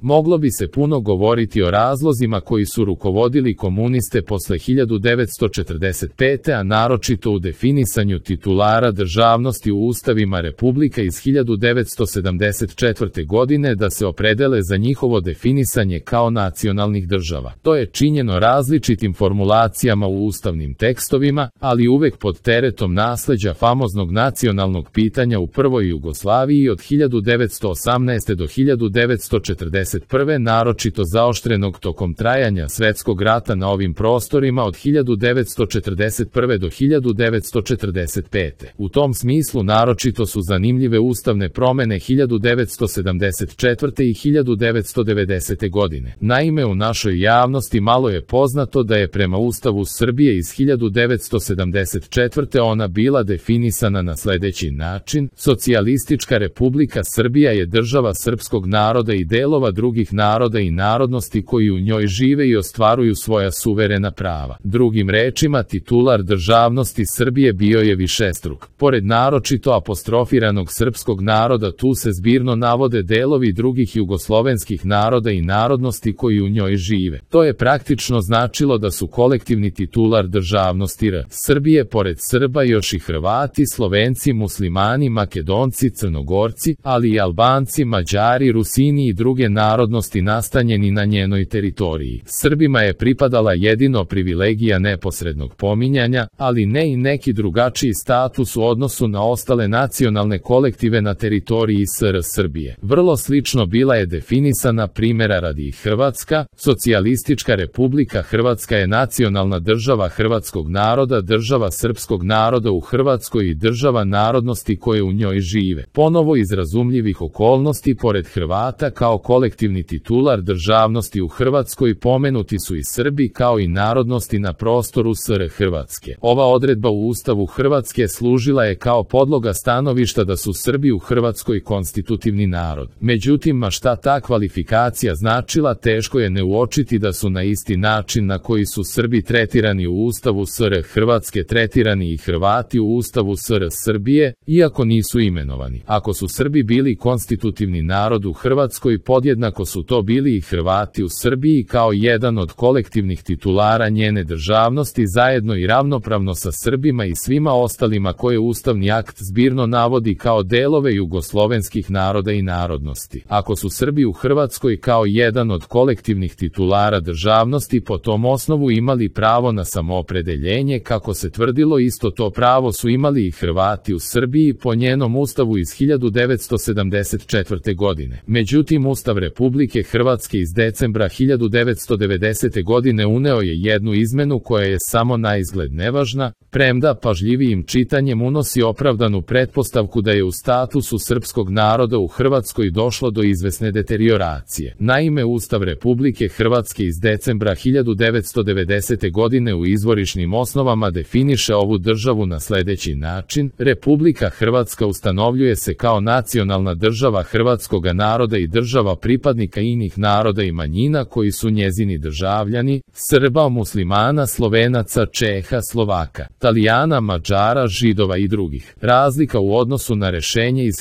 Moglo bi se puno govoriti o razlozima koji su rukovodili komuniste posle 1945. a naročito u definisanju titulara državnosti u ustavima republika iz 1974. godine da se opredele za njihovo definisanje kao nacionalnih država. To je činjeno različitim formulacijama u ustavnim tekstovima, ali uvek pod teretom nasleđa famoznog nacionalnog pitanja u prvoj Jugoslaviji od 1918. do 1941. naročito zaoštrenog tokom trajanja svetskog rata na ovim prostorima od 1941. do 1945. U tom smislu naročito su zanimljive ustavne promene 1974. i 1990. godine. Naime, u našoj javnosti malo je poznato da je prema Ustavu Srbije iz 1974. ona bila definisana na sledeći način: Socijalistička Republika Srbija je država srpskog naroda i delova drugih naroda i narodnosti koji u njoj žive i ostvaruju svoja suverena prava. Drugim rečima, titular državnosti Srbije bio je višestruk. Pored naročito apostrofiranog srpskog naroda, tu se zbirno navode delovi drugih jugoslovenskih naroda i narodnosti koji u njoj žive. To je praktično značilo da su kolektivni titular državnosti Srbije pored Srba još i Hrvati, Slovenci, Muslimani, Makedonci, Crnogorci, ali i Albanci, Mađari, Rusini i druge narodnosti nastanjeni na njenoj teritoriji. Srbima je pripadala jedino privilegija neposrednog pominjanja, ali ne i neki drugačiji status u odnosu na ostale nacionalne kolektive na teritoriji SR Srbije. Vrlo slično bila je definisana, primjera radi, Hrvatska. Socijalistička Republika Hrvatska je nacionalna država hrvatskog naroda, država srpskog naroda u Hrvatskoj i država narodnosti koje u njoj žive. Ponovo iz razumljivih okolnosti, pored Hrvata kao kolektivni titular državnosti u Hrvatskoj pomenuti su i Srbi kao i narodnosti na prostoru SR Hrvatske. Ova odredba u Ustavu Hrvatske služila je kao podloga stanovišta da su Srbi u Hrvatskoj konstitutivni narod. Međutim, ma šta ta kvalifikacija značila, teško je ne uočiti da su na isti način na koji su Srbi tretirani u Ustavu SR Hrvatske tretirani i Hrvati u Ustavu SR Srbije, iako nisu imenovani. Ako su Srbi bili konstitutivni narod u Hrvatskoj, podjednako su to bili i Hrvati u Srbiji kao jedan od kolektivnih titulara njene državnosti, zajedno i ravnopravno sa Srbima i svima ostalima koje ustavni akt zbirno navodi kao delove jugoslovenskih naroda i narodnosti. Ako su Srbi u Hrvatskoj kao jedan od kolektivnih titulara državnosti po tom osnovu imali pravo na samoopredeljenje, kako se tvrdilo, isto to pravo su imali i Hrvati u Srbiji po njenom ustavu iz 1974. godine. Međutim, Ustav Republike Hrvatske iz decembra 1990. godine uneo je jednu izmenu koja je samo naizgled nevažna, premda pažljivijim čitanjem unosi opravdanu pretpostavku da je u statusu srpskog naroda u Hrvatskoj došlo do izvesne deterioracije. Naime, Ustav Republike Hrvatske iz decembra 1990. godine u izvorišnim osnovama definiše ovu državu na sledeći način: Republika Hrvatska ustanovljuje se kao nacionalna država hrvatskoga naroda i država pripadnika inih naroda i manjina koji su njezini državljani, Srba, Muslimana, Slovenaca, Čeha, Slovaka, Talijana, Mađara, Židova i drugih. Razlika u odnosu na rešenje iz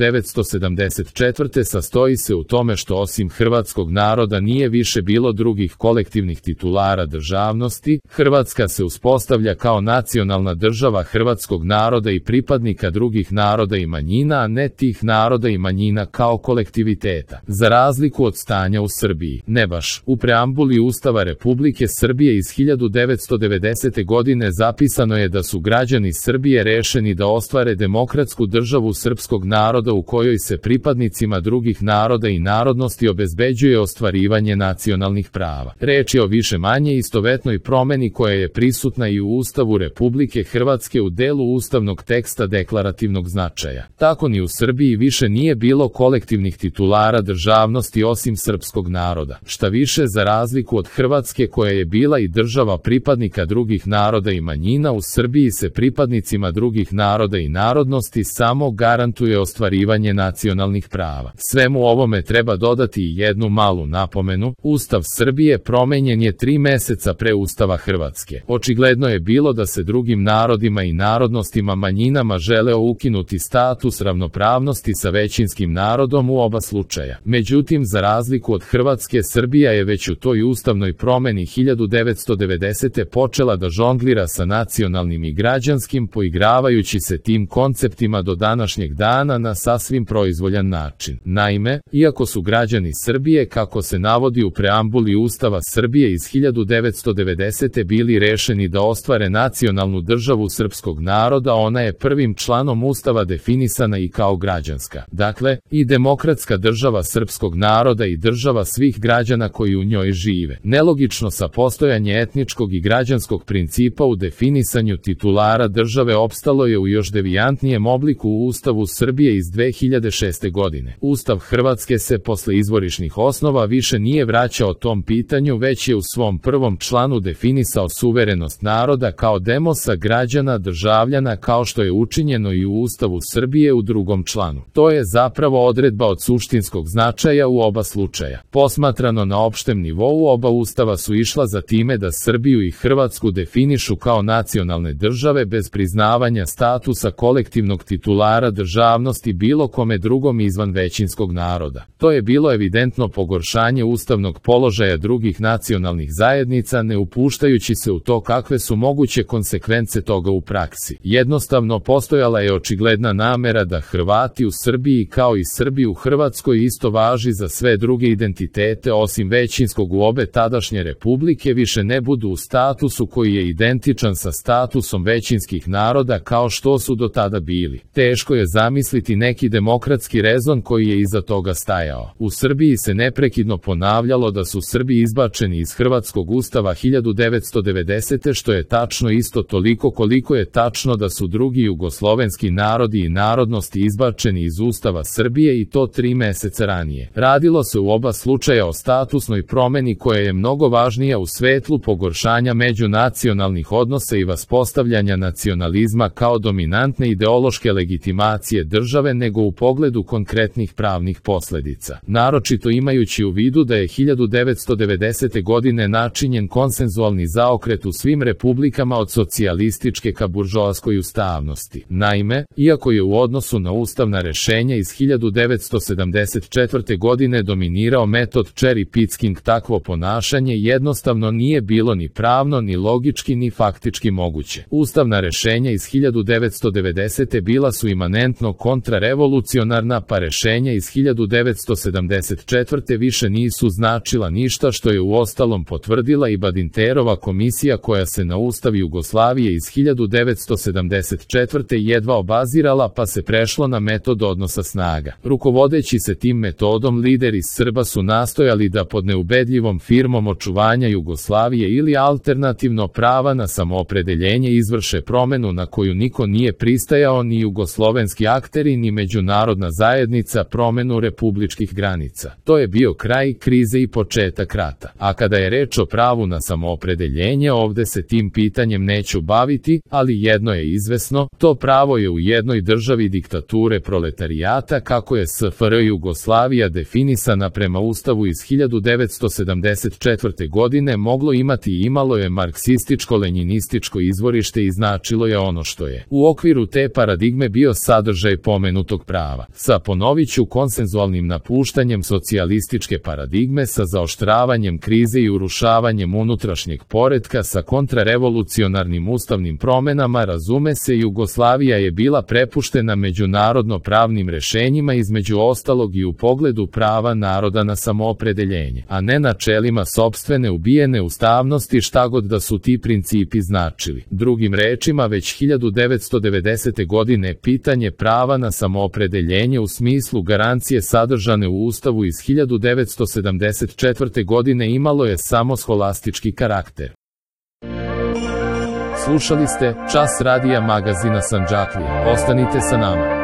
1974. sastoji se u tome što osim hrvatskog naroda nije više bilo drugih kolektivnih titulara državnosti. Hrvatska se uspostavlja kao nacionalna država hrvatskog naroda i pripadnika drugih naroda i manjina, a ne tih naroda i manjina kao kolektiviteta. Za razliku od stanja u Srbiji, ne baš. U preambuli Ustava Republike Srbije iz 1990. godine zapisano je da su građani Srbije rešeni da ostvare demokratsku državu srpskog naroda u kojoj se pripadnicima drugih naroda i narodnosti obezbeđuje ostvarivanje nacionalnih prava. Reč je o više manje istovetnoj promeni koja je prisutna i u Ustavu Republike Hrvatske u delu ustavnog teksta deklarativnog značaja. Tako ni u Srbiji više nije bilo kolektivnih titulara državnosti osim srpskog naroda. Šta više, za razliku od Hrvatske koja je bila i država pripadnika drugih naroda i manjina, u Srbiji se pripadnicima drugih naroda i narodnosti samo garantuje ostvarivanje nacionalnih prava. Svemu ovome treba dodati i jednu malu napomenu: Ustav Srbije promenjen je 3 meseca pre Ustava Hrvatske. Očigledno je bilo da se drugim narodima i narodnostima manjinama želeo ukinuti status ravnopravnosti sa većinskim narodom u oba slučaja. Međutim, Međutim, za razliku od Hrvatske, Srbija je već u toj ustavnoj promeni 1990. počela da žonglira sa nacionalnim i građanskim, poigravajući se tim konceptima do današnjeg dana na sasvim proizvoljan način. Naime, iako su građani Srbije, kako se navodi u preambuli Ustava Srbije iz 1990. bili rešeni da ostvare nacionalnu državu srpskog naroda, ona je prvim članom Ustava definisana i kao građanska. Dakle, i demokratska država srpskog naroda i država svih građana koji u njoj žive. Nelogično sa postojanje etničkog i građanskog principa u definisanju titulara države opstalo je u još devijantnijem obliku u Ustavu Srbije iz 2006. godine. Ustav Hrvatske se posle izvorišnih osnova više nije vraćao tom pitanju, već je u svom prvom članu definisao suverenost naroda kao demosa građana, državljana, kao što je učinjeno i u Ustavu Srbije u drugom članu. To je zapravo odredba od suštinskog značaja u oba slučaja. Posmatrano na opštem nivou, oba ustava su išla za time da Srbiju i Hrvatsku definišu kao nacionalne države bez priznavanja statusa kolektivnog titulara državnosti bilo kome drugom izvan većinskog naroda. To je bilo evidentno pogoršanje ustavnog položaja drugih nacionalnih zajednica, ne upuštajući se u to kakve su moguće konsekvence toga u praksi. Jednostavno, postojala je očigledna namera da Hrvati u Srbiji kao i Srbi u Hrvatskoj, isto važi za sve druge identitete osim većinskog u obe tadašnje republike, više ne budu u statusu koji je identičan sa statusom većinskih naroda kao što su do tada bili. Teško je zamisliti neki demokratski rezon koji je iza toga stajao. U Srbiji se neprekidno ponavljalo da su Srbi izbačeni iz Hrvatskog ustava 1990. što je tačno isto toliko koliko je tačno da su drugi jugoslovenski narodi i narodnosti izbačeni iz Ustava Srbije, i to 3 meseca ranije. Radilo se u oba slučaja o statusnoj promeni koja je mnogo važnija u svetlu pogoršanja međunacionalnih odnosa i vaspostavljanja nacionalizma kao dominantne ideološke legitimacije države nego u pogledu konkretnih pravnih posledica. Naročito imajući u vidu da je 1990. godine načinjen konsenzualni zaokret u svim republikama od socijalističke ka buržoaskoj ustavnosti. Naime, iako je u odnosu na ustavna rešenja iz 1974. godine dominirao metod cherry picking, takvo ponašanje jednostavno nije bilo ni pravno, ni logički, ni faktički moguće. Ustavna rešenja iz 1990. bila su imanentno kontrarevolucionarna, pa rešenja iz 1974. više nisu značila ništa, što je uostalom potvrdila i Badinterova komisija koja se na Ustav Jugoslavije iz 1974. jedva obazirala, pa se prešlo na metod odnosa snaga. Rukovodeći se tim metodom, lideri Srba su nastojali da pod neubedljivom firmom očuvanja Jugoslavije ili alternativno prava na samoopredeljenje izvrše promenu na koju niko nije pristajao, ni jugoslovenski akteri ni međunarodna zajednica, promenu republičkih granica. To je bio kraj krize i početak rata. A kada je reč o pravu na samoopredeljenje, ovde se tim pitanjem neću baviti, ali jedno je izvesno, to pravo je u jednoj državi diktature proletarijata kako je SFRJ Jugoslavija definisana prema Ustavu iz 1974. godine moglo imati i imalo je marksističko-lenjinističko izvorište i značilo je ono što je u okviru te paradigme bio sadržaj pomenutog prava. Sa, ponoviću, konsenzualnim napuštanjem socijalističke paradigme, sa zaoštravanjem krize i urušavanjem unutrašnjeg poretka, sa kontrarevolucionarnim ustavnim promenama, razume se, Jugoslavija je bila prepuštena međunarodno pravnim rešenjima, između ostalog i u pogledu prava naroda na samoopredeljenje, a ne načelima sopstvene ubijene ustavnosti, šta god da su ti principi značili. Drugim rečima, već 1990. godine pitanje prava na samoopredeljenje u smislu garancije sadržane u Ustavu iz 1974. godine imalo je samo scholastički karakter. Slušali ste Čas radija magazina Sandžaklija. Ostanite sa nama.